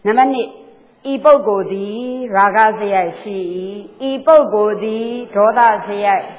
နံပါတ်2ဤပုဂ္ဂိုလ်သည်ရာဂစရိုက်ရှိ၏ဤပုဂ္ဂိုလ်သည်ဒေါသစရိုက်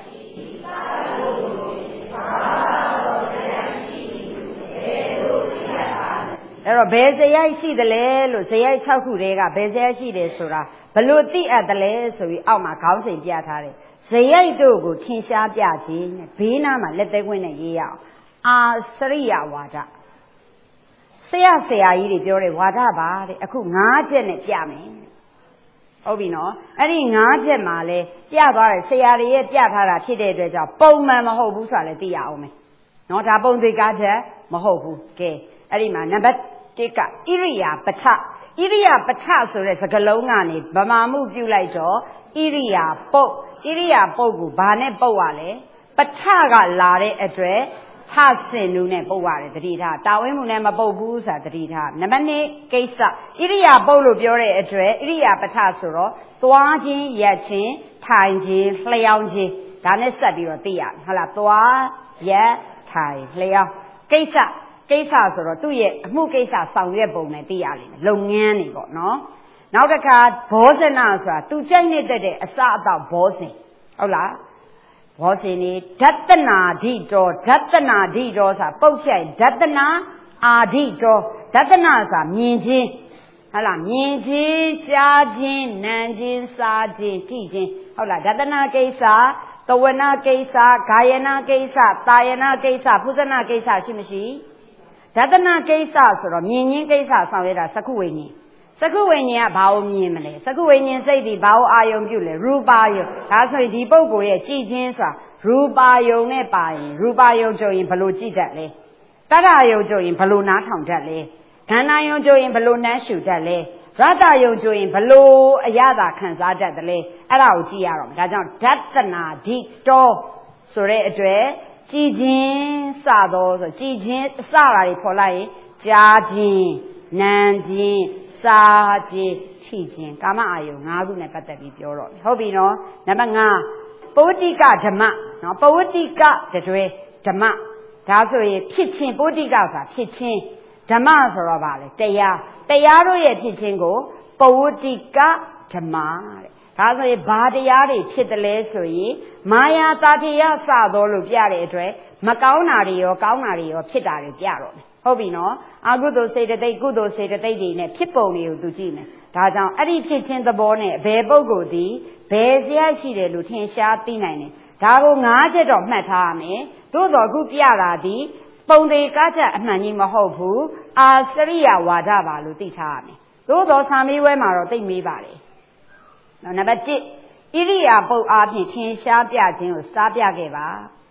အဲ့တော့ဘယ်စရိုက်ရှိသလဲလို့စရိုက်6ခုတည်းကဘယ်စရိုက်ရှိတယ်ဆိုတာဘလို့သိအပ်တယ်လဲဆိုပြီးအောက်မှာခေါင်းစဉ်ပြထားတယ်စရိုက်တို့ကိုထင်ရှားပြခြင်းနဲ့ဘေးနားမှာလက်သေးခွင်းနဲ့ရေးရအောင်အာစရိယဝါဒဆရာကြီးတွေပြောတယ်ဝါဒပါတဲ့အခု9ချက်နဲ့ပြမယ်ဟုတ်ပြီနော်အဲ့ဒီ9ချက်မှာလဲပြသွားတယ်ဆရာတွေရဲ့ပြထားတာဖြစ်တဲ့အတွက်ကြောင့်ပုံမှန်မဟုတ်ဘူးဆိုတာလည်းသိရအောင်မယ်နော်ဒါပုံသေးကားချက်မဟုတ်ဘူးကဲအဲ့ဒီမှာနံပါတ်1ကဣရိယာပဋ္ဌဣရိယာပဋ္ဌဆိုတဲ့စကားလုံးကနေဗမာမှုပြုလိုက်တော့ဣရိယာပုတ်ဣရိယာပုတ်ကိုဘာနဲ့ပုတ်ရလဲပဋ္ဌကလာတဲ့အတွက်ထဆင်နူးနဲ့ပုတ်ရတယ်တတိထားတာဝင်းမှုနဲ့မပုတ်ဘူးဆိုတာတတိထားနံပါတ်2ကိစ္စဣရိယာပုတ်လို့ပြောတဲ့အတွက်ဣရိယာပဋ္ဌဆိုတော့သွားခြင်းရက်ခြင်းထိုင်ခြင်းလျှောင်းခြင်းဒါနဲ့ဆက်ပြီးတော့သိရဟုတ်လားသွားရက်ထိုင်လျှောင်းကိစ္စဆိုတော့သူ့ရဲ့အမှုကိစ္စဆောင်ရွက်ပုံနဲ့သိရလိမ့်မယ်လုပ်ငန်းတွေပေါ့နော်နောက်တစ်ခါဘောဇနာဆိုတာသူကြိုက်နေတဲ့အစအတော့ဘောဇင်ဟုတ်လားဘောဇင်နေဓတ္တနာဓိတောဆိုတာပုတ်ချိုက်ဓတ္တနာအာဓိတောဓတ္တနာဆိုတာမြင်ခြင်းဟုတ်လားမြင်ခြင်းကြားခြင်းနားခြင်းစားခြင်းထိခြင်းဟုတ်လားဓတ္တနာကိစ္စသဝနာကိစ္စဂာယနာကိစ္စတာယနာကိစ္စဖုဇနာကိစ္စရှိမရှိဓတ္တနာကိစ္စဆိုတော့မြင်ခြင်းကိစ္စဆောင်ရတာသက္ကုဝိညာဉ်သက္ကုဝိညာဉ်ကဘာကိုမြင်မလဲသက္ကုဝိညာဉ်စိတ်ဒီဘာကိုအာယုံပြုလဲရူပါယုံဒါဆိုရင်ဒီပုဂ္ဂိုလ်ရဲ့ကြည်ခြင်းဆိုတာရူပါယုံနဲ့ပါရင်ရူပါယုံကြုံရင်ဘယ်လိုကြည်တတ်လဲတတ္တယုံကြုံရင်ဘယ်လိုနားထောင်တတ်လဲခန္ဓာယုံကြုံရင်ဘယ်လိုနှမ်းရှုတတ်လဲရတ္တယုံကြုံရင်ဘယ်လိုအရသာခံစားတတ်တယ်လဲအဲ့ဒါကိုကြည့်ရတော့မယ်ဒါကြောင့်ဓတ္တနာဓိတောဆိုတဲ့အတွက်ကြည်ခြင်းစသောဆိုကြည်ခြင်းစတာတွေဖော်လိုက်ရင်ကြားခြင်းနားခြင်းစားခြင်းထိခြင်းကာမအာယုံ5ခုနဲ့ပတ်သက်ပြီးပြောတော့ဟုတ်ပြီနော်နံပါတ်5ပဝတ္တိကဓမ္မနော်ပဝတ္တိကတွဲဓမ္မဒါဆိုရင်ဖြစ်ခြင်းပဝတ္တိကဆိုတာဖြစ်ခြင်းဓမ္မဆိုတော့ဗာလေတရားတို့ရဲ့ဖြစ်ခြင်းကိုပဝတ္တိကဓမ္မတဲ့ဒါဆိုရင်ဘာတရားတွေဖြစ်တယ်လဲဆိုရင်မာယာတာတိယစသောလို့ပြတဲ့အတွက်မကောင်းတာတွေရောကောင်းတာတွေရောဖြစ်တာတွေပြတော့မယ်ဟုတ်ပြီနော်အကုသိုလ်စေတသိက်ကုသိုလ်စေတသိက်တွေနဲ့ဖြစ်ပုံတွေကိုသူကြည့်မယ်ဒါကြောင့်အဲ့ဒီဖြစ်ခြင်းသဘောနဲ့ဘယ်ပုဂ္ဂိုလ်သည်ဘယ်ဆရာရှိတယ်လို့ထင်ရှားသိနိုင်တယ်ဒါကို9ချက်တော့မှတ်ထားရမယ်သို့တော်အခုပြတာဒီပုံသေးကားချက်အမှန်ကြီးမဟုတ်ဘူးအာစရိယဝါဒပါလို့သိထားရမယ်သို့တော်ဆာမေးဝဲမှာတော့သိမေးပါလေနံပါတ်1ဣရိယာပုတ်အားဖြင့်ထင်ရှားပြခြင်းကိုစားပြခဲ့ပါ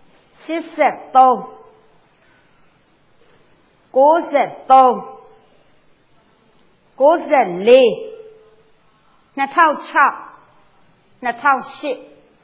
83 93 94 2006 2008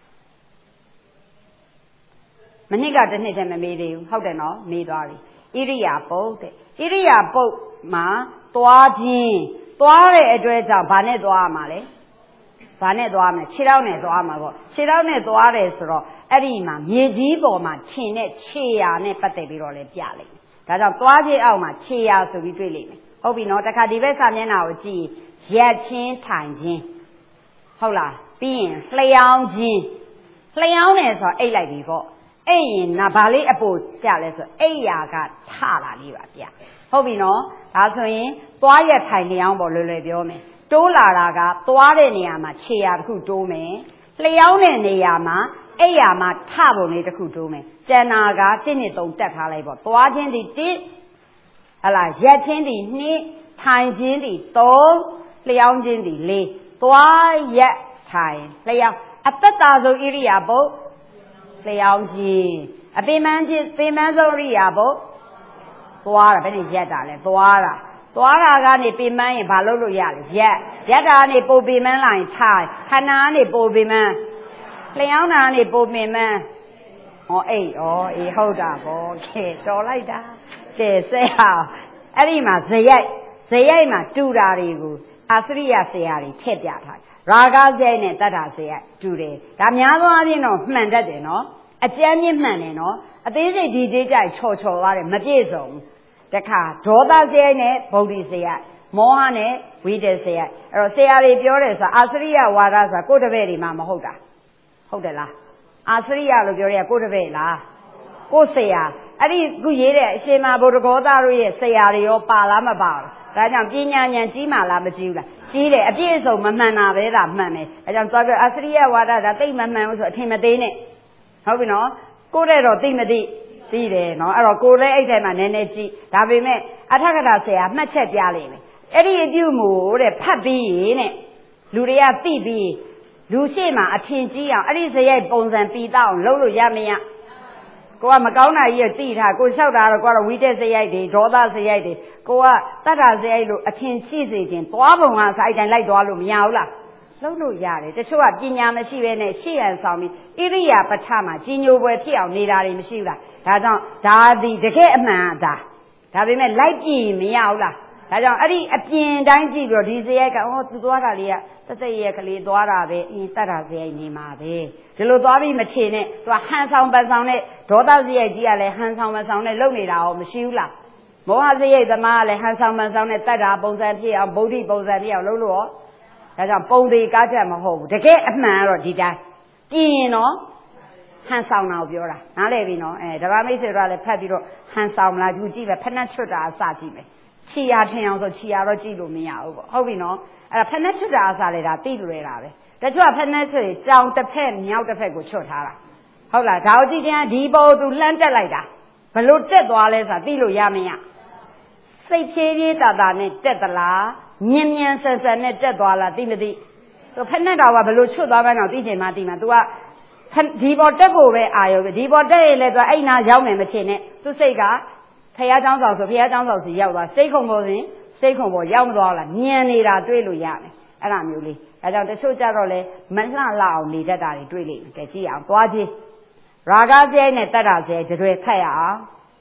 မနစ်ကတစ်နှစ်တည်းမမေးသေးဘူးဟုတ်တယ်နော်မေးသွားပြီဣရိယာပုတ်တဲ့ဣရိယာပုတ်မှာသွားခြင်းသွားတဲ့အတွက်ကြောင့်ဘာနဲ့သွားရမှာလဲဘာနဲ့သွားမလဲခြေထောက်နဲ့သွားမှာပေါ့ခြေထောက်နဲ့သွားတယ်ဆိုတော့အဲ့ဒီမှာမြေကြီးပေါ်မှာခြင်နဲ့ခြေရာနဲ့ပတ်သက်ပြီးတော့လည်းပြလိုက်ဒါကြောင့်သွားခြင်းအောက်မှာခြေရာဆိုပြီးတွေ့လိမ့်မယ်ဟုတ်ပြီနော်တခါဒီဘက်စာမျက်နှာကိုကြည့်ရက်ချင်းထိုင်ခြင်းဟုတ်လားပြီးရင်လျှောင်းခြင်းလျှောင်းတယ်ဆိုတော့အိတ်လိုက်ပြီပေါ့အဲ့ရင်နာဘာလေးအပေါ်ပြလဲဆိုအိတ်ရာကထလာလေးပါပြဟုတ်ပြီနော်ဒါဆိုရင်သွားရက်ထိုင်လျှောင်းပေါ့လွယ်လွယ်ပြောမယ်တိုးလာတာကသွားတဲ့နေရာမှာခြေရာတစ်ခုတိုးမယ်လျှောင်းတဲ့နေရာမှာအိတ်ရာမှာထပုံလေးတစ်ခုတိုးမယ်ကျန်တာက1 2 3တက်ထားလိုက်ပေါ့သွားခြင်းဒီ1ဟလာရက်ခြင်းဒီ2ထိုင်ခြင်းဒီ3လျှောင်းခြင်းဒီ4သွားရက်ထိုင်လျှောင်းအတ္တတာဆုံးဣရိယာပုတ်လျှောင်းခြင်းအပိမန်းခြင်းပိမန်းဆုံးဣရိယာပုတ်သွားတာဘယ်နဲ့ရက်တာလဲသွားတာကနေပိမန်းရင်ဘာလုပ်လို့ရလဲရက်တာကနေပိုပိမန်းလာရင်ထိုင်ခန္ဓာကနေပိုပိမန်းလျှောင်းတာကနေပိုပိမန်းအေးဟုတ်တာဗောကဲတော်လိုက်တာကဲဆရာအဲ့ဒီမှာဇယိုက်မှာတူတာတွေကိုအာစရိယဆရာတွေထည့်ပြထားရာဂဇယိုက်နဲ့တတ္ထဇယိုက်တူတယ်ဒါများသောအားဖြင့်တော့မှန်တတ်တယ်နော်အကျမ်းမြင့်မှန်တယ်နော်အသေးစိတ်ဒီသေးကြချော်သွားတယ်မပြည့်စုံဘူးတခါဒေါသဇယိုက်နဲ့ဗုဒ္ဓဇယိုက်မောဟနဲ့ဝိတက်ဇယိုက်အဲ့တော့ဆရာတွေပြောတယ်ဆိုတာအာစရိယဝါဒဆိုတာကိုယ်တပည့်တွေမှမဟုတ်တာဟုတ်တယ်လားအာစရိယလို့ပြောရဲကိုယ်တပည့်လားကိုယ်ဆရာအဲ့ဒီခုရေးတဲ့အရှင်မဘုဒ္ဓဂောသတို့ရဲ့ဆရာတွေရောပါလားမပါဘူးဒါကြောင့်ပညာဉာဏ်ကြီးမှလားမကြီးဘူးလားကြီးတယ်အပြည့်အစုံမမှန်တာပဲဒါမှန်တယ်အဲကြောင့်သွားပြောအာစရိယဝါဒဒါသိမမှန်ဘူးဆိုအထင်မသေးနဲ့ဟုတ်ပြီနော်ကိုယ်တဲ့တော့သိမသိသိတယ်နော်အဲ့တော့ကိုယ်လည်းအဲ့ထဲမှာနည်းနည်းကြည့်ဒါပေမဲ့အထက်ကထာဆရာမှတ်ချက်ပြလိမ့်မယ်အဲ့ဒီအပြုမှုတဲ့ဖတ်ပြီးရင်တဲ့လူတွေကသိပြီးလူရှိမှအထင်ကြီးအောင်အဲ့ဒီဇယိုက်ပုံစံပြီးတော့အောင်လုပ်လို့ရမရကိုကမကောင်းတာကြီးကိုသိထားကိုလျှောက်တာတော့ကိုကတော့ဝိတက်ဇယိုက်တွေဒေါသဇယိုက်တွေကိုကတတ္တဇယိုက်လို့အထင်ရှိစေခြင်းသွားပုံကစာအိုက်တိုင်းလိုက်သွားလို့မရဘူးလားလုပ်လို့ရတယ်တချို့ကပညာမရှိဘဲနဲ့ရှေ့ရန်ဆောင်ပြီးဣရိယာပဋ္ဌာမှာကြီးညိုပွဲဖြစ်အောင်နေတာတွေမရှိဘူးလားဒါကြောင့်ဒါဒီတကယ်အမှန်ဒါပေမဲ့လိုက်ကြည့်မရဘူးလားဒါကြောင့်အဲ့ဒီအပြင်တိုင်းကြည့်ပြီးတော့ဒီဇယိုက်ကသူသွားတာလေးကသက်သက်ရက်ကလေးသွားတာပဲအင်းတတ်တာဇယိုက်နေမှာပဲဒီလိုသွားပြီးမထင်နဲ့သူကဟန်ဆောင်ပတ်ဆောင်နဲ့ဒေါသဇယိုက်ကြီးကလည်းဟန်ဆောင်ပတ်ဆောင်နဲ့လုပ်နေတာရောမရှိဘူးလားမောဟဇယိုက်သမားကလည်းဟန်ဆောင်ပတ်ဆောင်နဲ့တတ်တာပုံစံဖြစ်အောင်ဗုဒ္ဓပုံစံဖြစ်အောင်လုပ်လို့ရောဒါကြောင့်ပုံသေးကားချက်မဟုတ်ဘူးတကယ်အမှန်ကတော့ဒီတိုင်းပြင်ရင်တော့ဟန်ဆောင်တာကိုပြောတာနားလည်ပြီနော်ဓမ္မမိတ်ဆွေတို့ကလည်းဖတ်ပြီးတော့ဟန်ဆောင်မလားသူကြည့်ပဲဖက်နှက်ချွတ်တာအစကြည့်မယ်ခြေရထင်အောင်ဆိုခြေရတော့ကြည့်လို့မရဘူးပေါ့ဟုတ်ပြီနော်အဲ့ဒါဖက်နှက်ချွတ်တာအစလေဒါသိလွယ်တာပဲတချို့ကဖက်နှက်ချွတ်ကြောင်တစ်ဖက်မြောက်တစ်ဖက်ကိုချွတ်ထားတာဟုတ်လားဒါကိုကြည့်ချင်းဒီပေါ်သူလှမ်းတက်လိုက်တာဘလို့တက်သွားလဲဆိုတာသိလို့ရမရစိတ်ဖြည်းဖြည်းတာတာနဲ့တက်သလားမြင်မြန်ဆန်ဆန်နဲ့တက်သွားလားသိမသိသူဖက်နှက်တော်ကဘလို့ချွတ်သွားမှန်းတော့သိချင်မှသိမှာ तू ကဒီပေါ်တက်ဖို့ပဲအာရုံပဲဒီပေါ်တက်ရင်လည်း तू အဲ့နာရောက်နေမဖြစ်နဲ့သူစိတ်ကဖះเจ้าဆောင်ဆိုဖះเจ้าဆောင်စီရောက်သွားစိတ်ခုံပေါ်စဉ်စိတ်ခုံပေါ်ရောက်မသွားလားမြင်နေတာတွေ့လို့ရတယ်အဲ့ဒါမျိုးလေးအဲကြောင့်တချို့ကြတော့လေမလှလှအောင်နေတတ်တာတွေတွေ့လိမ့်မယ်ကြည့်အောင်သွားကြည့်ရာဂဇယိုက်နဲ့တတ္တဇယိုက်တွေခတ်ရအောင်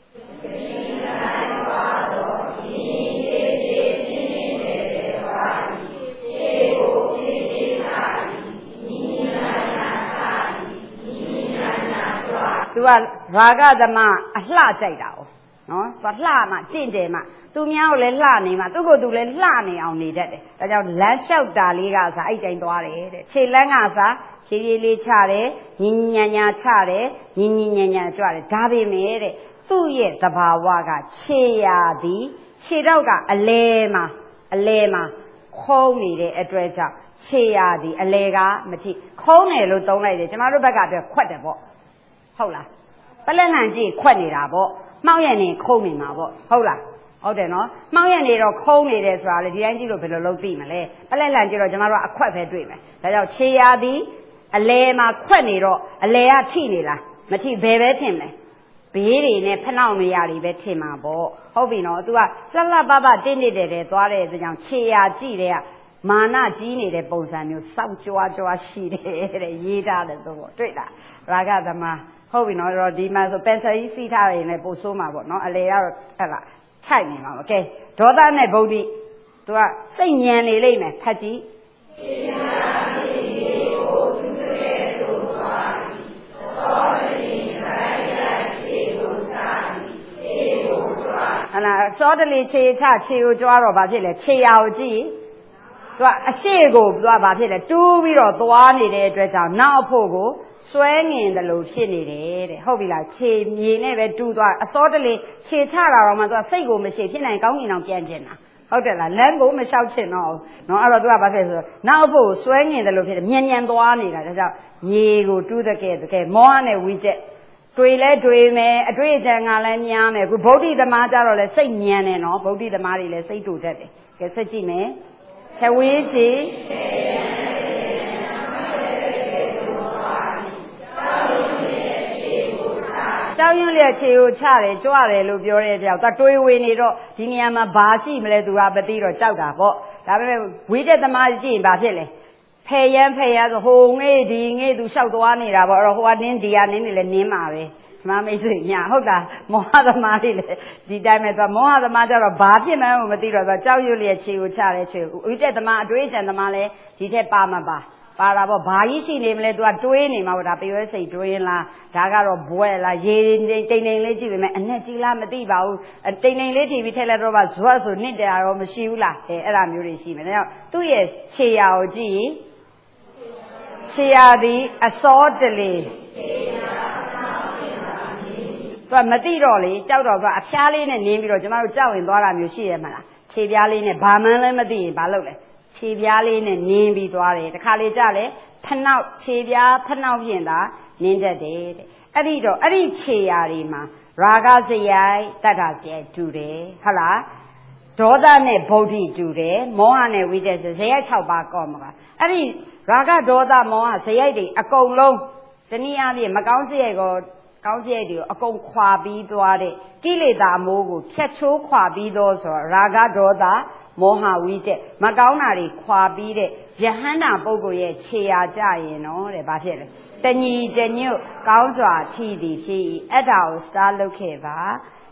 သူကရာဂသမအလှကြိုက်တာ哦နော်သူလှမှတင့်တယ်မှသူများကိုလည်းလှနေမှသူ့ကိုယ်သူလည်းလှနေအောင်နေတတ်တယ်ဒါကြောင့်လမ်းလျှောက်တာလေးကစားအဲ့တိုင်းသွားတယ်တဲ့ခြေလမ်းကစားခြေလေးလေးချတယ်ညီညီညာညာချတယ်ညီညီညာညာကြွတယ်ဒါပေမဲ့တဲ့သူ့ရဲ့သဘာဝကခြေရာသည်ခြေတော့ကအလဲမှာခုံးနေတဲ့အတွက်ကြောင့်ခြေရာသည်အလဲကမထိခုံးတယ်လို့သုံးလိုက်တယ်ကျမတို့ဘက်ကပြောခွက်တယ်ပေါ့ဟုတ်လားပလက်လန်ကြည့်ခွက်နေတာပေါ့မှောက်ရနေခုံးနေမှာပေါ့ဟုတ်လားဟုတ်တယ်နော်မှောက်ရနေတော့ခုံးနေတယ်ဆိုတာလေဒီတိုင်းကြည့်လို့ဘယ်လိုလုပ်သိမလဲပလက်လန်ကြည့်တော့ကျမတို့ကအခွက်ပဲတွေ့မယ်ဒါကြောင့်ခြေရာသည်အလဲမှာခွက်နေတော့အလဲကထိနေလားမထိဘယ်ပဲထင်မလဲဘေးတွေနဲ့ဖနှောက်နေရတွေပဲထင်မှာပေါ့ဟုတ်ပြီနော် तू ကလှလှပပတင်းနေတဲ့သွားတဲ့အတွက်ကြောင့်ခြေရာကြည့်တဲ့ကမာနကြီးနေတဲ့ပုံစံမျိုးစောက်ကြွားရှိတယ်တဲ့ရေးထားတယ်ဆိုပေါ့တွေ့လားရာဂသမားဟုတ်ပြီနော်တော့ဒီမှာဆိုပန်ဆယ်ကြီးစီးထားရင်လည်းပို့ဆိုးမှာပေါ့နော်အလေကတော့ဟဲ့လားခြိုက်နေမှာပေါ့ကဲဒေါသနဲ့ဗုဒ္ဓသူကစိတ်ညံနေလိမ့်မယ်ဖတ်ကြည့်ဟလာစောတလီခြေချခြေကိုကြွားတော့ဘာဖြစ်လဲခြေရာကိုကြည့်သူကအရှိကိုသူကဘာဖြစ်လဲတူးပြီးတော့သွားနေတဲ့အတွက်ကြောင့်နောက်အဖို့ကိုဆွဲငင်တယ်လို့ဖြစ်နေတယ်တဲ့ဟုတ်ပြီလားခြေမြေနဲ့ပဲတူးသွားအစောတလေခြေချတာတော့မှသူကစိတ်ကိုမရှိဖြစ်နိုင်ကောင်းကင်အောင်ပြန်ကျင်တာဟုတ်တယ်လားလမ်းကိုမလျှောက်ချင်တော့နော်အဲ့တော့သူကဘာဖြစ်ဆိုနောက်အဖို့ဆွဲငင်တယ်လို့ဖြစ်တယ်မြန်သွားနေတာဒါကြောင့်မြေကိုတူးတဲ့ကဲမောဟနဲ့ဝိကျက်တွေ့လဲတွေ့မယ်အတွေ့အကြံကလည်းများမယ်ခုဗုဒ္ဓသမားကြတော့လဲစိတ်ညံတယ်နော်ဗုဒ္ဓသမားတွေလည်းစိတ်တူတတ်တယ်ကဲဆက်ကြည့်မယ်ခဝေးစီတောင်းရွံ့လျက်ခြေကိုချတယ်ကြွတယ်လို့ပြောတဲ့ကြောင့်သူတွေးဝေနေတော့ဒီနေရာမှာဘာရှိမလဲသူကမသိတော့ကြောက်တာပေါ့ဒါပေမဲ့ဝိတက်သမားကြည့်ရင်ဘာဖြစ်လဲဖယ်ရန်ဆိုဟိုငေးဒီငေးသူလျှောက်သွားနေတာပေါ့အဲ့တော့ဟိုကနင်းဒီကနင်းနေလဲနင်းမှာပဲဓမ္မမိတ်ဆွေညာဟုတ်တာမောဟသမားတွေလေဒီတိုင်းပဲသူမောဟသမားကြတော့ဘာဖြစ်မှန်းမသိတော့သူကြောက်ရွံ့လျက်ခြေကိုချတယ်ခြေဝိတက်သမားအတွေးချံသမားလဲဒီထက်ပါမပါပါတာပေါ့ဘာကြီးရှိနေမလဲ तू ကတွေးနေမှာပေါ့ဒါပရွေးစိတ်တွေးလားဒါကတော့ဘွဲလားရေတိမ်တိမ်လေးကြည့်ပေမဲ့အနဲ့ကြီးလားမသိပါဘူးတိမ်တိမ်လေးထီပြီးထည့်လိုက်တော့မှဇွတ်ဆိုနစ်တယ်တော့မရှိဘူးလားအဲ့ဒါမျိုးတွေရှိမယ်ဒါကြောင့်သူ့ရဲ့ခြေရာကိုကြည့်ခြေရာသည်အစောတလေသူကမသိတော့လေကြောက်တော့ကအဖျားလေးနဲ့နင်းပြီးတော့ကျမတို့ကြောက်ရင်သွားတာမျိုးရှိရမှာလားခြေပြားလေးနဲ့ဘာမှန်းလည်းမသိရင်ဘာလုပ်လဲခြေပြားလေးနဲ့နင်းပြီးသွားတယ်တခါလေကြလဲဖနှောက်ခြေပြားဖနှောက်ဖြင့်သာနင်းတတ်တယ်တဲ့အဲ့ဒီတော့အဲ့ဒီခြေရာတွေမှာရာဂစရိုက်တတ္ထစရိုက်တူတယ်ဟုတ်လားဒေါသနဲ့ဗုဒ္ဓတူတယ်မောဟနဲ့ဝိတက်စရိုက်6ပါးကောမှာအဲ့ဒီရာဂဒေါသမောဟစရိုက်တွေအကုန်လုံးတနည်းအားဖြင့်မကောင်းစရိုက်ကိုကောင်းစရိုက်တွေကိုအကုန်ခွာပြီးသွားတဲ့ကိလေသာအမိုးကိုဖြတ်ချိုးခွာပြီးတော့ဆိုရာဂဒေါသမောဟဝိတက်မကောင်းတာတွေခွာပြီးတဲ့ယဟန္တာပုဂ္ဂိုလ်ရဲ့ခြေရာကြရင်တော့တဲ့ဘာဖြစ်လဲတညီတညွတ်ကောင်းစွာထီသည်ဖြစ်၏အဲ့ဒါကိုစတားလုပ်ခဲ့ပါ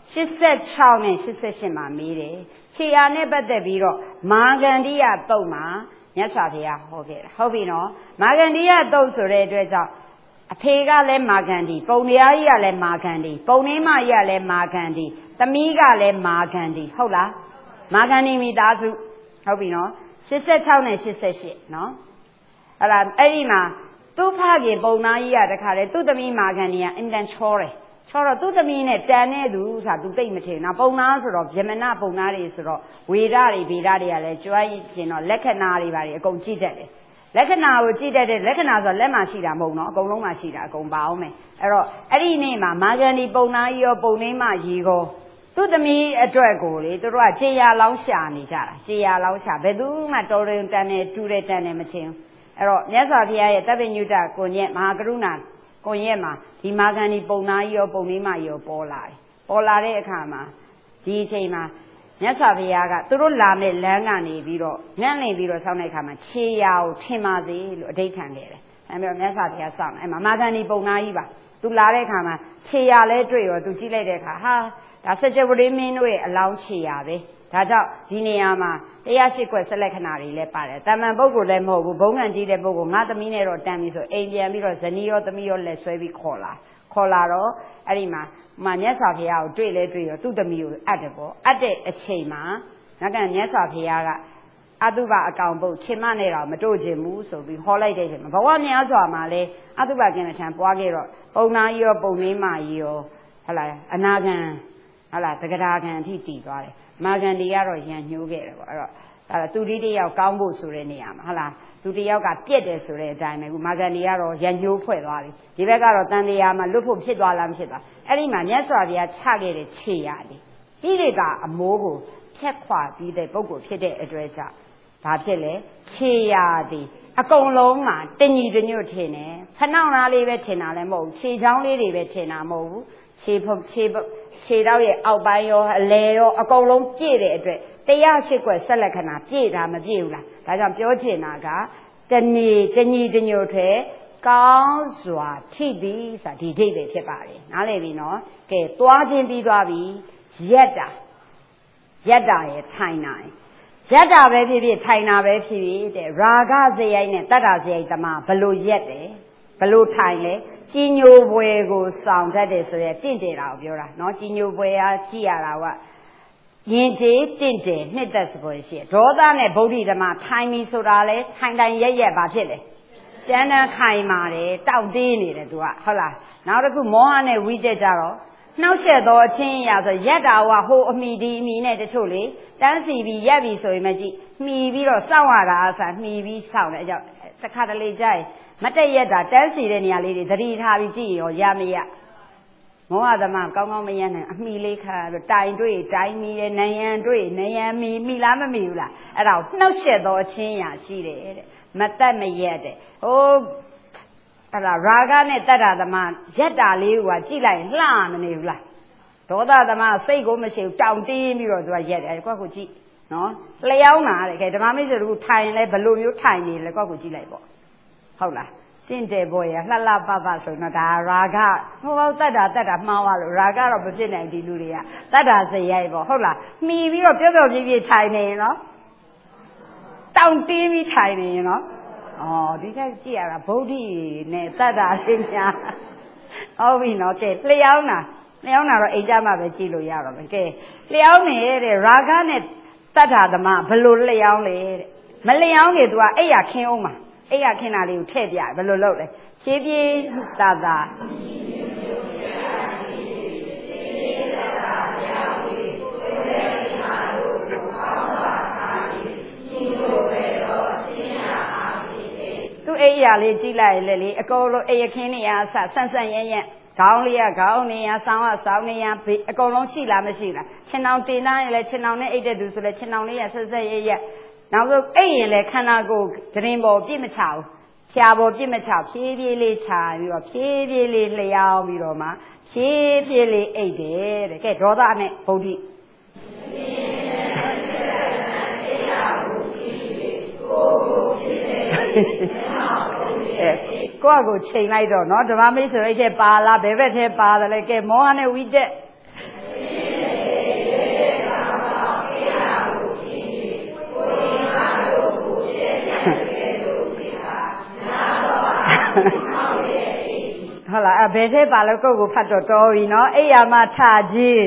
86နဲ့88မှာမေးတယ်ခြေရာနဲ့ပတ်သက်ပြီးတော့မာဂန္ဓိယတုတ်မှာမြတ်စွာဘုရားဟောခဲ့တာဟုတ်ပြီနော်မာဂန္ဓိယတုတ်ဆိုတဲ့အတွက်ကြောင့်အဖေကလည်းမာဂန္ဓိပုံတရားကြီးကလည်းမာဂန္ဓိပုံနှင်းမကြီးကလည်းမာဂန္ဓိသမီးကလည်းမာဂန္ဓိဟုတ်လားမာဂန္ဓိမိသားစုဟုတ်ပြီနော်86နဲ့88နော်အဲ့ဒီမှာသူ့ဖခင်ပုံသားကြီးကတခါလေသူ့သမီးမာဂန္ဓိကအင်တန်ချောတယ်ချောတော့သူ့သမီးနဲ့တန်တဲ့သူဆိုတာသူသိမ့်မထင်နော်ပုံသားဆိုတော့ဗြဟ္မဏပုံသားတွေဆိုတော့ဝေဒတွေဗေဒတွေကလည်းကျွမ်းရင်တော့လက္ခဏာတွေပါတယ်အကုန်ကြည့်တတ်တယ်လက္ခဏာကိုကြည့်တတ်တဲ့လက္ခဏာဆိုလက်မှာရှိတာမဟုတ်နော်အကုန်လုံးမှာရှိတာအကုန်ပါအောင်မယ်အဲ့တော့အဲ့ဒီနေ့မှာမာဂန္ဓိပုံသားကြီးရောပုံနှင်းမကြီးရောသူ့သမီးအတွက်ကိုလေသူတို့ကခြေရာလောင်းရှာနေကြတာခြေရာလောင်းရှာဘယ်သူမှတော်တယ်တန်တယ်တူတယ်တန်တယ်မချင်းအဲ့တော့မြတ်စွာဘုရားရဲ့တပ္ပညုတကိုညက်မဟာကရုဏာကိုညက်မှာဒီမာဂန္ဓိပုံသားကြီးရောပုံနှင်းမကြီးရောပေါ်လာတယ်ပေါ်လာတဲ့အခါမှာဒီအချိန်မှာမြတ်စွာဘုရားကသူတို့လာမဲ့လမ်းကနေပြီးတော့ငန့်လင်ပြီးတော့ဆောင်းတဲ့အခါမှာခြေရာကိုထင်ပါစေလို့အဓိဋ္ဌာန်ခဲ့တယ်။အဲပြီးတော့မြတ်စွာဘုရားဆောင်းတယ်။အဲမှာမာဂန္ဓိပုံသားကြီးပါ။သူလာတဲ့အခါမှာခြေရာလဲတွေ့ရောသူကြည့်လိုက်တဲ့အခါဟာဒါစัจ java မင်းတို့ရဲ့အလောင်းခြေရာပဲ။ဒါကြောင့်ဒီနေရာမှာ108ခွက်ဆက်လက္ခဏာတွေလည်းပါတယ်။တမန်ပုဂ္ဂိုလ်လည်းမဟုတ်ဘူး။ဘုံငံကြီးတဲ့ပုဂ္ဂိုလ်ငါသမီးနဲ့တော့တန်ပြီဆိုအိမ်ပြန်ပြီးတော့ဇနီးရောသမီးရောလက်ဆွဲပြီးခေါ်လာတော့အဲ့ဒီမှာမြတ်စွာဘုရားကိုတွေ့လဲတွေ့ရောသူ့သမီးကိုအပ်တယ်ပေါ့အပ်တဲ့အချိန်မှာနောက်ကမြတ်စွာဘုရားကအတုပအကောင်ပုတ်ခြေမနဲ့တော့မတို့ခြင်းဘူးဆိုပြီးဟောလိုက်တဲ့အချိန်မှာဘဝများစွာမှာလဲအတုပကင်မထံပွားခဲ့တော့ပုံနာကြီးရောပုံနှင်းမကြီးရောဟုတ်လားအနာဂံဟုတ်လားသက္ကရာဂံအထိတည်သွားတယ်မာဂန္ဒီကတော့ရန်ညှိုးခဲ့တယ်ပေါ့အဲ့တော့သူတယောက်ကောင်းဖို့ဆိုတဲ့နေရာမှာဟုတ်လားသူတယောက်ကပြက်တယ်ဆိုတဲ့အတိုင်းပဲခုမာဂန္ဒီကတော့ရန်ညှိုးဖွဲ့သွားပြီဒီဘက်ကတော့တန်တရားမှာလွတ်ဖို့ဖြစ်သွားလားမဖြစ်သွားအဲ့ဒီမှာမြတ်စွာဘုရားချခဲ့တဲ့ခြေရာလေးဒီလေကအမိုးကိုဖြတ်ခွာပြီးတဲ့ပုဂ္ဂိုလ်ဖြစ်တဲ့အတွက်ကြောင့်ဘာဖြစ်လဲခြေရာသည်အကုန်လုံးမှာတညီတညွတ်ထင်တယ်ဖနှောက်သားလေးပဲထင်တာလည်းမဟုတ်ဘူးခြေချောင်းလေးတွေပဲထင်တာမဟုတ်ဘူးခြေတော့ရဲ့အောက်ပိုင်းရောအလဲရောအကုန်လုံးပြည့်တဲ့အတွက်108ခွက်ဆက်လက္ခဏာပြည့်တာမပြည့်ဘူးလားဒါကြောင့်ပြောချင်တာကတညီတညွတ်ထဲကောင်းစွာထိသည်ဆိုတာဒီဒိဋ္ဌိဖြစ်ပါတယ်နားလည်ပြီနော်ကဲသွားခြင်းပြီးသွားပြီရက်တာရဲ့ထိုင်တာရက်တာပဲဖြစ်ဖြစ်ထိုင်တာပဲဖြစ်ဖြစ်တဲ့ရာဂစရိုက်နဲ့တတ္တစရိုက်တမဘလို့ရက်တယ်ဘလို့ထိုင်လဲကြီးညိုပွဲကိုဆောင်တတ်တယ်ဆိုရဲတင့်တယ်တာကိုပြောတာနော်ကြီးညိုပွဲအားကြည့်ရတာကရင်ကျေးတင့်တယ်နှစ်သက်စပွဲရှိရဒေါသနဲ့ဗုဒ္ဓဓမ္မထိုင်ပြီဆိုတာလဲထိုင်တိုင်ရက်ဘာဖြစ်လဲကျမ်းတမ်းခိုင်ပါတယ်တောက်သေးနေတယ်သူကဟုတ်လားနောက်တစ်ခုမောဟနဲ့ဝိတက်ကြတော့နှောက်ရှက်သောအချင်းရာဆိုရက်တာကဟိုအမိဒီအမိနဲ့တချို့လေတန်းစီပြီးရက်ပြီဆိုရင်မကြည့်မှီပြီးတော့စောင့်ရတာအစားမှီပြီးစောင့်တယ်အကြောင်းတစ်ခါတလေကြာရင်မတက်ရက်တာတန်းစီတဲ့နေရာလေးတွေသတိထားပြီးကြည့်ရောရမရမောဟသမကောင်းကောင်းမရနိုင်အမိလေးခါတော့တိုင်တွေ့တိုင်မီတယ်နယံတွေ့နယံမိလားမမိဘူးလားအဲ့ဒါကိုနှောက်ရှက်သောအချင်းရာရှိတယ်တဲ့မတက်မရက်တဲ့ဟိုအဲ့ဒါရာဂနဲ့တတ္တသမရက်တာလေးကကြည့်လိုက်လှမနေဘူးလားဒေါသသမစိတ်ကိုမရှိဘူးတောင်တင်းပြီးတော့သူကရက်တယ်ကွက်ကိုကြည့်နော်လျောင်းတာတဲ့ခဲဓမ္မမိတ်ဆွေတို့ထိုင်လဲဘလို့မျိုးထိုင်နေလဲကွက်ကိုကြည့်လိုက်ပေါ့ဟုတ်လားတင့်တယ်ပေါ်ရလှလှပပဆိုတော့ဒါရာဂဟိုတတ္တာမှားသွားလို့ရာဂတော့မဖြစ်နိုင်ဒီလူတွေကတတ္တာစရိုက်ပေါ့ဟုတ်လားမှီပြီးတော့ပြောပြပြထိုင်နေရင်နော်တောင်တင်းပြီးထိုင်နေရင်နော်ဒီကကြည့်ရတာဗုဒ္ဓနဲ့တတ်တာလေးများဟုတ်ပြီနော်ကဲလျှောင်းတာတော့အိမ်ကြမှာပဲကြည့်လို့ရတော့မယ်ကဲလျှောင်းနေတဲ့ရာဂနဲ့တတ်တာသမားဘယ်လိုလျှောင်းလဲတဲ့မလျှောင်းနေ तू ကအိယာခင်းအောင်မှာအိယာခင်းတာလေးကိုထည့်ပြဘယ်လိုလုပ်လဲဖြည်းဖြည်းသာသာသူအိယာလေးကြည့်လိုက်လေလေအကုန်လုံးအိယာခင်းနေရဆန့်ရဲခေါင်းလေးကခေါင်းနေရဆောင်းကဆောင်းနေရအကုန်လုံးရှိလားမရှိလားခြေနှောင်တင်သားရင်လည်းခြေနှောင်နဲ့အိတ်တဲ့သူဆိုလည်းခြေနှောင်လေးရဆက်ရဲနောက်ဆုံးအိတ်ရင်လည်းခန္ဓာကိုယ်ဂရင်ပေါ်ပြည့်မချဘူးဖြာပေါ်ပြည့်မချဖြည်းဖြည်းလေးချပြီးတော့ဖြည်းဖြည်းလေးလျှောင်းပြီးတော့မှဖြည်းဖြည်းလေးအိတ်တယ်တဲ့ကဲဒေါသနဲ့ဗုဒ္ဓကိုယ့်ကိုချိန်လိုက်တော့နော်ဓမ္မမိတ်ဆွေအိတ်ထဲပါလားဘယ်ဘက်ထဲပါတယ်လဲကဲမောဟနဲ့ဝိတက်ဟုတ်လားဘယ်ထဲပါလဲကိုယ့်ကိုဖတ်တော့တော်ပြီနော်အိယာမထကြီး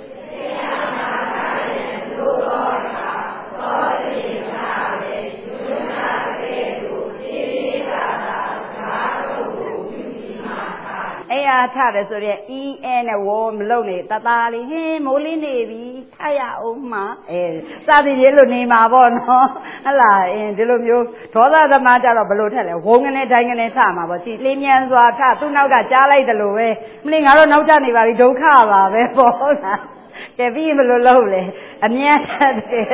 အိယာထတယ်ဆိုတော့ EN နဲ့ဝမလုံနေတသားလေးဟင်းမိုးလေးနေပြီထရအောင်မှစသည်ပြေလို့နေမှာပေါ့နော်ဟလာဒီလိုမျိုးဒေါသသမားကြတော့ဘလို့ထက်လဲဝုန်းကနေတိုင်းကနေထမှာပေါ့စီလေးမြန်စွာထသူ့နောက်ကကြားလိုက်တယ်လို့ပဲမင်းငါတော့နောက်ကျနေပါပြီဒုက္ခပါပဲပေါ့ဟုတ်လားကဲပြီးဘလို့လုပ်လဲအမြတ်တဲ့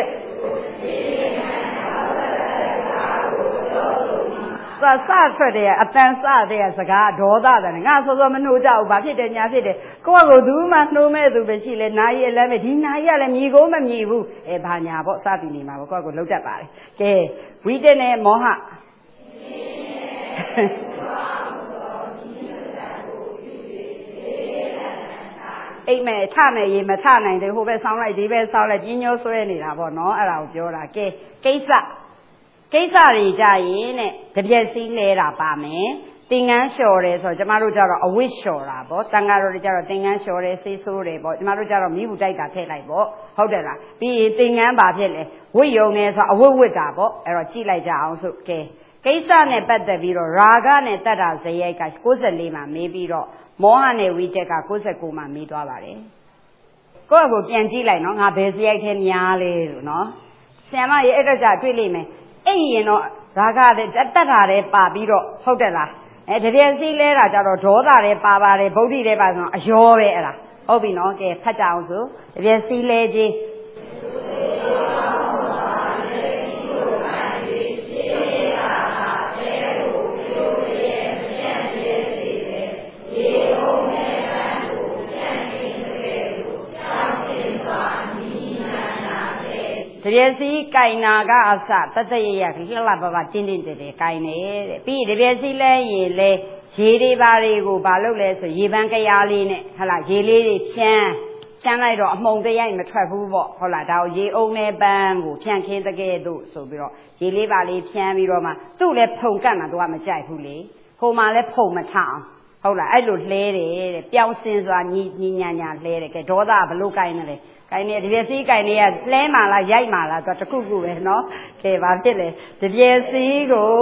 စထွက်တယ်အတန်စတဲ့စကားဒေါသတယ်ငါစောစောမနှိုးကြဘူးဘာဖြစ်တယ်ညာဖြစ်တယ်ကိုယ့်ကိုယ်သူမှနှိုးမဲ့သူပဲရှိလဲနာရီအလမ်းပဲဒီနာရီကလည်းမြည်ကိုမမြည်ဘူးဘာညာပေါ့စသည်နေမှာပေါ့ကိုယ့်ကိုယ်လုံးတတ်ပါတယ်ကဲဝိတက်နဲ့မောဟအိမ်မဲ့ထမယ်ရေမထနိုင်တယ်ဟိုဘက်ဆောင်းလိုက်ဒီဘက်ဆောင်းလိုက်ပြင်းညိုးဆွဲနေတာပေါ့နော်အဲ့ဒါကိုပြောတာကဲကိစ္စတွေကြရင်တဲ့တပြက်စီးလဲတာပါမယ်သင်္ကန်းလျှော်တယ်ဆိုတော့ကျမတို့ကြတော့အဝတ်လျှော်တာပေါ့တန်ဃာတော်တွေကြတော့သင်္ကန်းလျှော်တယ်ဆေးဆိုးတယ်ပေါ့ကျမတို့ကြတော့မိဘူးတိုက်တာထည့်လိုက်ပေါ့ဟုတ်တယ်လားပြီးရင်သင်္ကန်းပါဖြစ်လေဝတ်ယုံနေဆိုအဝတ်ဝတ်တာပေါ့အဲ့တော့ကြည့်လိုက်ကြအောင်ဆိုကဲကိစ္စနဲ့ပတ်သက်ပြီးတော့ရာဂနဲ့တတ္တဇယိုက်က94မှာမေးပြီးတော့မောဟနဲ့ဝိတက်က69မှာမေးသွားပါတယ်ကိုယ့်ကိုပြန်ကြည့်လိုက်နော်ငါဘယ်ဇယိုက်ထဲများလဲလို့နော်ဆရာမရေအဲ့တော့ကြတွေ့လိမ့်မယ်အဲ့ရင်တော့ရာဂတဲ့တတ္တတဲ့ပါပြီးတော့ဟုတ်တယ်လားတပြက်စီးလဲတာကြတော့ဒေါသတဲ့ပါပါတယ်ဗုဒ္ဓတဲ့ပါဆိုတော့အယောပဲအဲ့ဒါဟုတ်ပြီနော်ကဲဖတ်ကြအောင်ဆိုတပြက်စီးလဲခြင်းတပြက်စီးကင်နာကအစတတရရလှလှပပတင်းတင်းတဲတဲကင်နေတဲ့ပြီးတပြက်စီးလဲရင်လဲရေတွေပါတွေကိုဘာလုပ်လဲဆိုရေပန်းကရားလေးနဲ့ဟလာရေလေးတွေဖြန်းလိုက်တော့အမှုန်တရိုက်မထွက်ဘူးပေါ့ဟုတ်လားဒါကိုရေအုံးနဲ့ပန်းကိုဖြန်းခင်းတကဲ့သို့ဆိုပြီးတော့ရေလေးပါလေးဖြန်းပြီးတော့မှသူ့လည်းဖုန်ကတ်တာတော့မကြိုက်ဘူးလေဟိုမှာလည်းဖုန်မထအောင်ဟုတ်လားအဲ့လိုလှဲတယ်တဲ့ပြောင်းစင်စွာညီညာလှဲတယ်ကဲဒေါသဘလို့ကိုင်းနေလဲကိုင်းနေတပြက်စီးကိုင်းနေရလှဲမှလားရိုက်မှလားဆိုတော့တခုခုပဲနော်ကဲဘာဖြစ်လဲတပြက်စီးကို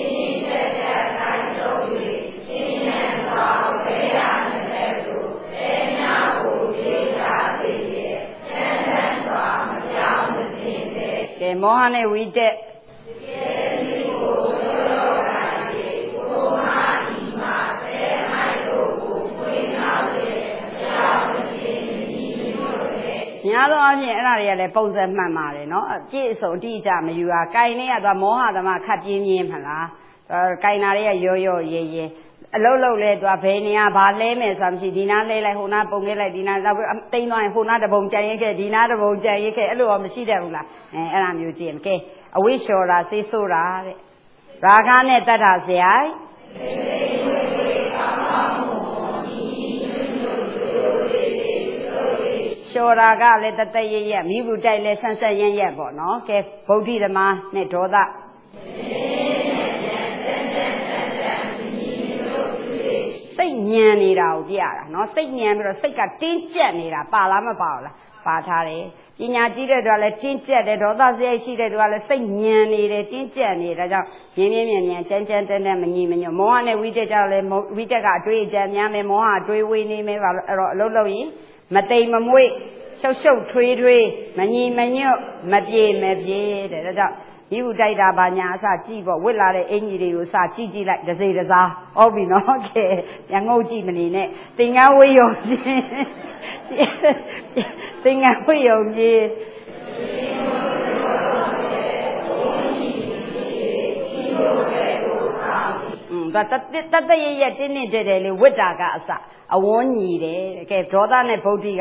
ကဲမောဟနဲ့ဝိတက်များသောအားဖြင့်အဲ့ဒါတွေကလည်းပုံစံမှန်ပါတယ်နော်အပြည့်အစုံအတိအကျမယူတာကိုင်နေရသွားမောဟသမားခတ်ပြင်းမလားကိုင်နာတွေကရောရဲအလုံးလုံးလဲသွားဘယ်နေရာဘာလဲမယ်ဆိုတာမရှိဒီနားလဲလိုက်ဟိုနားပုံခဲ့လိုက်ဒီနားတော့တိမ်သွားရင်ဟိုနားတပုံကြံရိတ်ခဲ့ဒီနားတပုံကြံရိတ်ခဲ့အဲ့လိုတော့မရှိတတ်ဘူးလားအဲ့ဒါမျိုးကြည့်ရင်ကဲအဝိလျှော်တာစေးဆိုးတာတဲ့ရာဂနဲ့တတ္ထဇယိုက်လျှော်တာကလည်းတသက်ရရက်မိဘူးတိုက်လဲဆန်းဆက်ရက်ပေါ့နော်ကဲဗုဒ္ဓဓမ္မနဲ့ဒေါသစိတ်ညံနေတာကိုပြရတာနော်စိတ်ညံပြီးတော့စိတ်ကတင်းကျပ်နေတာပါလားမပါဘူးလားပါထားတယ်ပညာကြီးတဲ့သူကလည်းတင်းကျပ်တယ်ဒေါသစရိုက်ရှိတဲ့သူကလည်းစိတ်ညံနေတယ်တင်းကျပ်နေတယ်ဒါကြောင့်မြင်းကြမ်းကြမ်းတန်းမညီမညွတ်မောဟနဲ့ဝိတက်ကြတော့လေဝိတက်ကအတွေးအကြံများမယ်မောဟအတွေးဝေးနေမယ်အဲ့တော့အလုပ်လုပ်ရင်မတိမ်မမွေ့ရှုပ်ထွေးမညီမညွတ်မပြေတဲ့ဒါကြောင့်ဒီဟုတိုက်တာဘာညာအစကြည့်ပေါ့ဝစ်လာတဲ့အင်ကြီးတွေကိုစကြည့်လိုက်တစ်စိတစ်စားဟုတ်ပြီနော်ကဲရငုတ်ကြည့်မနေနဲ့သင်္ကန်းဝိယုံချင်းသင်္ကန်းဝိယုံချင်းတတရရဲ့တင်းတဲ့လေဝိတ္တာကအစအဝန်းညီတယ်ကဲဒေါသနဲ့ဗုဒ္ဓိ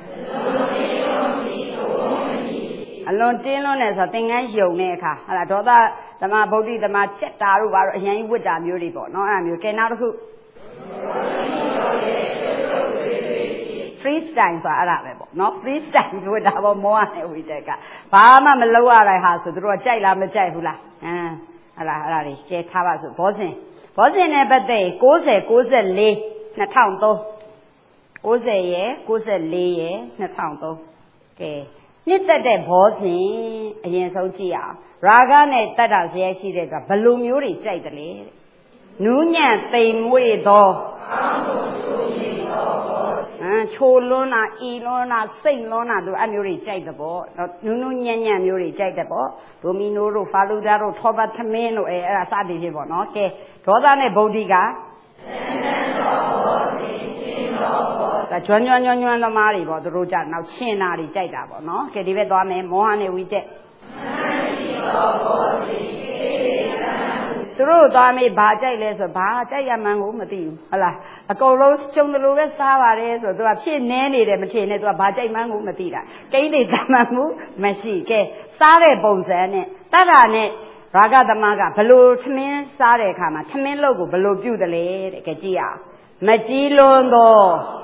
ကအလွန်တင်းလွန်းတယ်ဆိုသင်္ကန်းယုံတဲ့အခါဟာဒေါသသမာဗုဒ္ဓိသမာချက်တာတို့ဘာလို့အရင်ဝိတ္တာမျိုးတွေပေါ့နော်အဲ့ဒါမျိုးကဲနောက်တစ်ခု freestyle ဆိုတာအဲ့ဒါပဲပေါ့နော် freestyle ဝိတ္တာပေါ့မောဟနဲ့ဝိတ္တကဘာမှမလုပ်ရတဲ့ဟာဆိုသူတို့ကကြိုက်လားမကြိုက်ဘူးလားအဲ့ဒါတွေကျဲထားပါဆိုဘောဇင်နဲ့ပတ်သက်90 94 2003 90ရယ်94ရယ်2003ကဲနှစ်သက်တဲ့ဘောဇင်အရင်ဆုံးကြည့်အောင်ရာဂနဲ့တတ္တဇယရှိတဲ့ကဘလိုမျိုးတွေကြိုက်တယ်လေနူးညံ့သိမ်မွေ့သောချိုလွန်းတာဤလွန်းတာစိတ်လွန်းတာသူအမျိုးတွေကြိုက်တဲ့ပေါ့နူးညံ့မျိုးတွေကြိုက်တဲ့ပေါ့ဒိုမီနိုတို့ဖာလူဒါတို့ထောပတ်သမင်းတို့အဲ့ဒါစသည်ဖြစ်ပေါ့နော်ကဲဒေါသနဲ့ဗုဒ္ဓိကဒါကျွမ်းသမားတွေပေါ့သူတို့ကြနောက်ရှင်းတာတွေကြိုက်တာပေါ့နော်ကဲဒီဘက်သွားမယ်မောဟနဲ့ဝိတက်သူတို့သွားမေးဘာကြိုက်လဲဆိုဘာကြိုက်ရမှန်းကိုမသိဘူးဟုတ်လားအကုန်လုံးကျုံတယ်လို့ပဲစားပါတယ်ဆိုတော့သူကဖြစ်နေနေတယ်မထင်နဲ့သူကဘာကြိုက်မှန်းကိုမသိတာကိန်းတွေတမှန်မှုမရှိကဲစားတဲ့ပုံစံနဲ့တတ္တာနဲ့ရာဂသမားကဘလို့ထမင်းစားတဲ့အခါမှာထမင်းလုပ်ကိုဘလို့ပြုတ်တယ်လဲတဲ့ကဲကြည့်အောင်မကြည်လွန်သော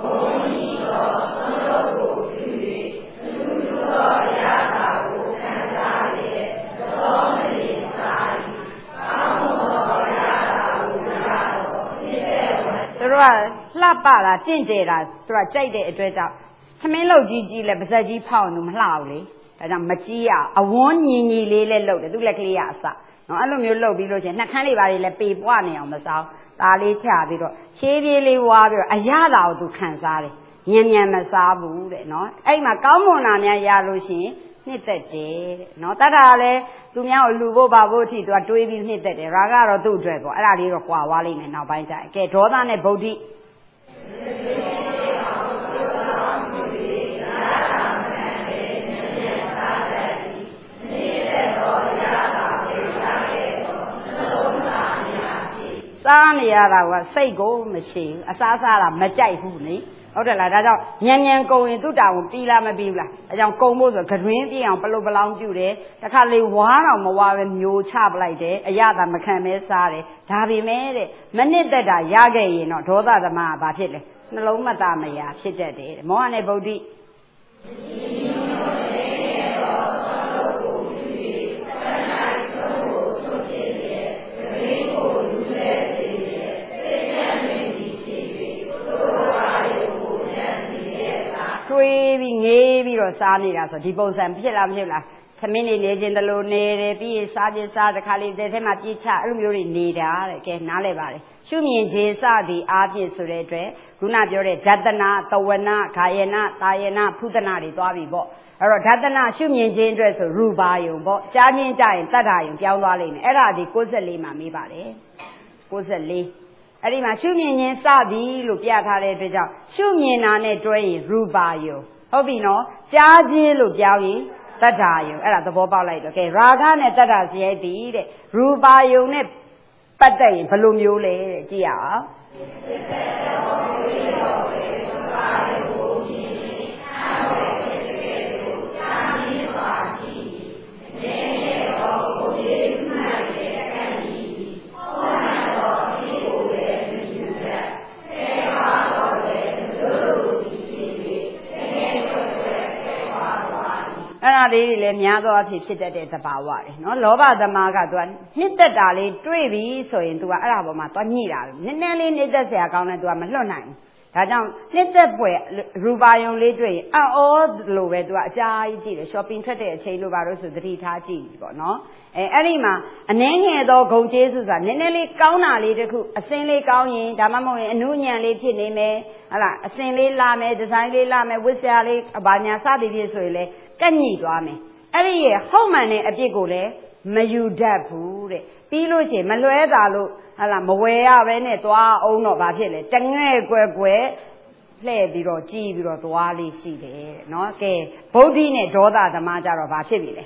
သူတို့ကလှပတာတင့်တယ်တာသူကကြိုက်တဲ့အတွက်ကြောင့်သမင်းလုပ်ကြီးလဲပါဇက်ကြီးဖောက်လို့မလှဘူးလေဒါကြောင့်မကြီးရအဝန်းညီလေးလဲလုပ်တယ်သူလက်ကလေးရအစနော်အဲ့လိုမျိုးလုပ်ပြီးလို့ချင်းနှက်ခမ်းလေးပါလေးလဲပေပွားနေအောင်မစားဒါလေးချပြီးတော့ဖြည်းဖြည်းလေးဝါပြီးတော့အရသာကိုသူခံစားတယ်ညံမစားဘူးတဲ့နော်အဲ့မှာကောင်းမွန်တာများရလို့ရှိရင်နှစ်သက်တယ်တဲ့နော်တတ္တာလည်းသူများကိုလူဖို့ပါဖို့အထိသူကတွေးပြီးနှစ်သက်တယ်ရာဂကတော့သူ့အတွက်ပေါ့အဲ့ဒါလေးတော့ကွာဝါလိမ့်မယ်နောက်ပိုင်းကျရင်ကဲဒေါသနဲ့ဗုဒ္ဓိစားနေရတာကစိတ်ကိုမရှိဘူးအစားစားတာမကြိုက်ဘူးလေဟုတ်တယ်လားဒါကြောင့်ညံကုန်ရင်သူ့တာဝန်ပြီးလားမပြီးဘူးလားအဲကြောင့်ကုန်ဖို့ဆိုကတွင်းပြအောင်ပလုတ်ပလောင်းပြုတယ်တခါလေဝါတော့မဝါပဲမျိုးချပလိုက်တယ်အရသာမခံမဲစားတယ်ဒါပေမဲ့တဲ့မနစ်သက်တာရခဲ့ရင်တော့ဒေါသသမားကဘာဖြစ်လဲနှလုံးမသားမယာဖြစ်တတ်တယ်မောဟနဲ့ဗုဒ္ဓိတွေးပြီးငေးပြီးတော့စားနေတာဆိုဒီပုံစံဖြစ်လားမဖြစ်လားသမင်းနေခြင်းတလို့နေတယ်ပြီးရင်စားခြင်းစားတခါလေးတဲ့ထဲမှာပြစ်ချအဲ့လိုမျိုးတွေနေတာတဲ့ကဲနားလဲပါတယ်ရှုမြင်ခြင်းစသည်အားဖြင့်ဆိုတဲ့အတွက်ခုနပြောတဲ့ဓတနာတဝနာဂာယနာတာယနာဖုဒနာတွေသွားပြီပေါ့အဲ့တော့ဓတနာရှုမြင်ခြင်းအတွက်ဆိုရူပါယုံပေါ့ကြားခြင်းကြရင်တတ္ထာယုံပြောင်းသွားလိမ့်မယ်အဲ့ဒါဒီ64မှာမေးပါတယ်64အဲ့ဒီမှာရှုမြင်ခြင်းစသည်လို့ပြထားတဲ့အတွက်ကြောင့်ရှုမြင်တာနဲ့တွဲရင်ရူပါယုံဟုတ်ပြီနော်ကြားခြင်းလို့ပြောင်းရင်တတ္ထာယုံအဲ့ဒါသဘောပေါက်လိုက်တော့ကဲရာဂနဲ့တတ္ထာဇယတိတဲ့ရူပါယုံနဲ့ပတ်သက်ရင်ဘယ်လိုမျိုးလဲတဲ့ကြည့်ရအောင်အဲ့ဒါလေးတွေလည်းများသောအဖြစ်ဖြစ်တတ်တဲ့သဘာဝတွေနော်လောဘသမားကသူကနှစ်သက်တာလေးတွေ့ပြီဆိုရင်သူကအဲ့ဒါပေါ်မှာသွားညှိတာနည်းနည်းလေးနှစ်သက်စရာကောင်းတယ်သူကမလွတ်နိုင်ဘူးဒါကြောင့်နှစ်သက်ပွဲရူပါယုံလေးတွေ့ရင်အော်လို့ပဲသူကအကြာကြီးကြည့်တယ် shopping ထွက်တဲ့အချိန်လိုပါလို့ဆိုသတိထားကြည့်ပေါ့နော်အဲ့ဒီမှာအနှဲငယ်သောဂုံကျေးဇူးဆိုတာနည်းနည်းလေးကောင်းတာလေးတခုအစင်းလေးကောင်းရင်ဒါမှမဟုတ်ရင်အနုညံလေးဖြစ်နေမယ်ဟုတ်လားအစင်းလေးလာမယ်ဒီဇိုင်းလေးလာမယ်ဝစ်စရာလေးဘာညာစသည်ဖြင့်ဆိုရင်လေကက်ညှိသွားမယ်အဲ့ဒီရဲ့ဟုတ်မှန်တဲ့အပြစ်ကိုလည်းမယူတတ်ဘူးတဲ့ပြီးလို့ရှိရင်မလွဲတာလို့ဟုတ်လားမဝယ်ရပဲနဲ့သွားအောင်တော့ဘာဖြစ်လဲတငဲ့ကွယ်ကွယ်လှဲ့ပြီးတော့ကြည်ပြီးတော့သွားလေးရှိတယ်နော်ကဲဗုဒ္ဓိနဲ့ဒေါသသမားကြတော့ဘာဖြစ်ပြီလဲ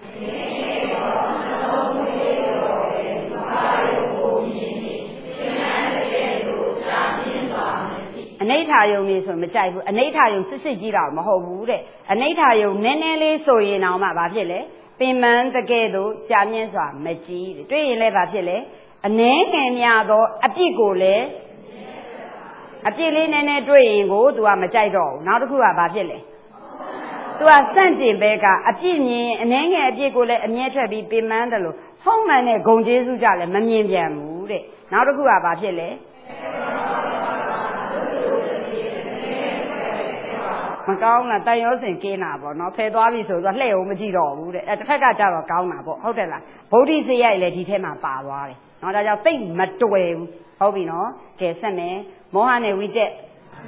အနိဋ္ဌာယုံနေဆိုမကြိုက်ဘူးအနိဋ္ဌာယုံစစ်စစ်ကြီးတော့မဟုတ်ဘူးတဲ့အနိဋ္ဌာယုံနည်းနည်းလေးဆိုရင်တော့မှဘာဖြစ်လဲပင်မတကယ်တော့ကြာမြင့်စွာမကြည့်တွေ့ရင်လည်းဘာဖြစ်လဲအနှဲငယ်များသောအပြစ်ကိုလည်းအပြစ်လေးနည်းနည်းတွေ့ရင်ကို तू ကမကြိုက်တော့ဘူးနောက်တစ်ခုကဘာဖြစ်လဲ तू ကစန့်ကျင်ဘဲကအပြစ်မြင်အနှဲငယ်အပြစ်ကိုလည်းအမြဲထွက်ပြီးပင်မတယ်လို့ဟုတ်မှန်တဲ့ဂုံကျေးဇူးကြလည်းမမြင်ပြန်ဘူးတဲ့နောက်တစ်ခုကဘာဖြစ်လဲမကောင်းလားတန်ရောစင်ကင်းတာပေါ့နော်ဖယ်သွားပြီဆိုတော့လှဲ့အောင်မကြည့်တော့ဘူးတဲ့တစ်ဖက်ကကြတော့ကောင်းတာပေါ့ဟုတ်တယ်လားဗုဒ္ဓစရိုက်လည်းဒီထဲမှာပါသွားတယ်နော်ဒါကြောင့်သိမတွေ့ဘူးဟုတ်ပြီနော်ကဲဆက်မယ်မောဟနဲ့ဝိကျက်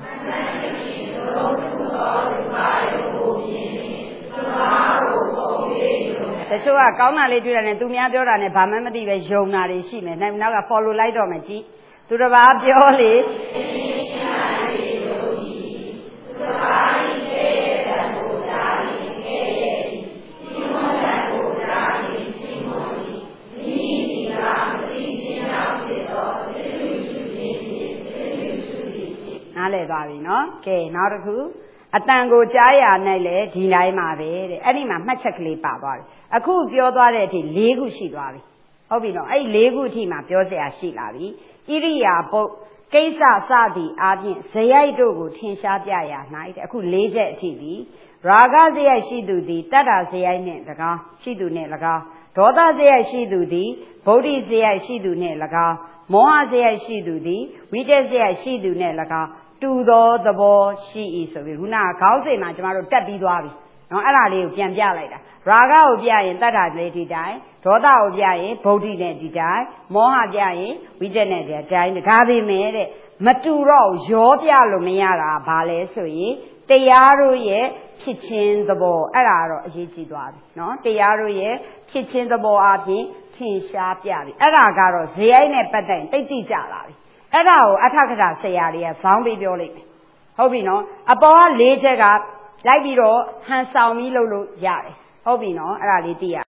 တချို့ကကောင်းတာလေးတွေ့တာနဲ့သူများပြောတာနဲ့ဘာမှမသိပဲယုံတာတွေရှိမယ်နောက်က follow လိုက်တော့မယ်ကြည့်သူတစ်ပါးပြောလေနားလည်သွားပြီနော်ကဲနောက်တစ်ခုအတန်ကိုကြားရနိုင်လေဒီတိုင်းမှာပဲတဲ့အဲ့ဒီမှာမှတ်ချက်ကလေးပါသွားတယ်အခုပြောသွားတဲ့အထိ၄ခုရှိသွားပြီဟုတ်ပြီနော်အဲ့ဒီ၄ခုအထိမှာပြောစရာရှိလာပြီဣရိယာပုတ်ကိစ္စစသည်အားဖြင့်ဇယိုက်တို့ကိုထင်ရှားပြရ၌တဲ့အခု၄ချက်အထိပြီရာဂဇယိုက်ရှိသူသည်တတ္တဇယိုက်နှင့်၎င်းရှိသူနှင့်၎င်းဒေါသဇယိုက်ရှိသူသည်ဗုဒ္ဓဇယိုက်ရှိသူနှင့်၎င်းမောဟဇယိုက်ရှိသူသည်ဝိတက်ဇယိုက်ရှိသူနှင့်၎င်းတူသောသဘောရှိ၏ဆိုပြီးခုနကခေါင်းစဉ်မှာကျမတို့တက်ပြီးသွားပြီနော်အဲ့ဒါလေးကိုပြန်ပြလိုက်တာရာဂကိုပြရင်တတ္တလေးဒီတိုင်းဒေါသကိုပြရင်ဗုဒ္ဓနဲ့ဒီတိုင်းမောဟပြရင်ဝိတက်နဲ့ဒီတိုင်းဒါပေမဲ့တဲ့မတူတော့ရောပြလို့မရတာဘာလဲဆိုရင်တရားတို့ရဲ့ဖြစ်ခြင်းသဘောအဲ့ဒါတော့အရေးကြီးသွားပြီနော်တရားတို့ရဲ့ဖြစ်ခြင်းသဘောအပြင်ထင်ရှားပြပြီအဲ့ဒါကတော့ဇေယိုက်နဲ့ပတ်သက်တိတ်တိကျလာပြီအဲ့ဒါကိုအထကထာဆရာတွေကဇောင်းပြီးပြောလိုက်တယ်ဟုတ်ပြီနော်အပေါ်က၄ချက်ကလိုက်ပြီးတော့ဟန်ဆောင်ပြီးလုပ်လို့ရတယ်ဟုတ်ပြီနော်အဲ့ဒါလေးသိရ